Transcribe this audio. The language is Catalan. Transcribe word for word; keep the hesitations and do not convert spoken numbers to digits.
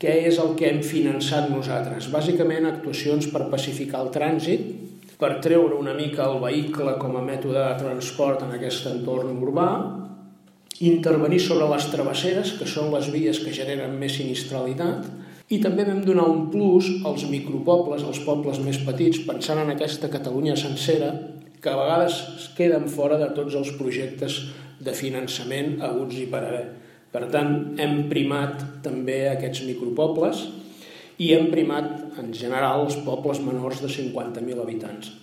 Què és el que hem finançat nosaltres? Bàsicament actuacions per pacificar el trànsit, per treure una mica el vehicle com a mètode de transport en aquest entorn urbà, intervenir sobre les travesseres, que són les vies que generen més sinistralitat, i també vam donar un plus als micropobles, als pobles més petits, pensant en aquesta Catalunya sencera, que a vegades es queden fora de tots els projectes de finançament haguts i per haver. Per tant, hem primat també aquests micropobles i hem primat, en general, els pobles menors de cinquanta mil habitants.